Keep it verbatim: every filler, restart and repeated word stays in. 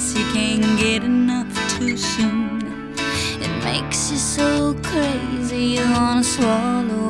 guess you can't get enough too soon. It makes you so crazy you wanna swallow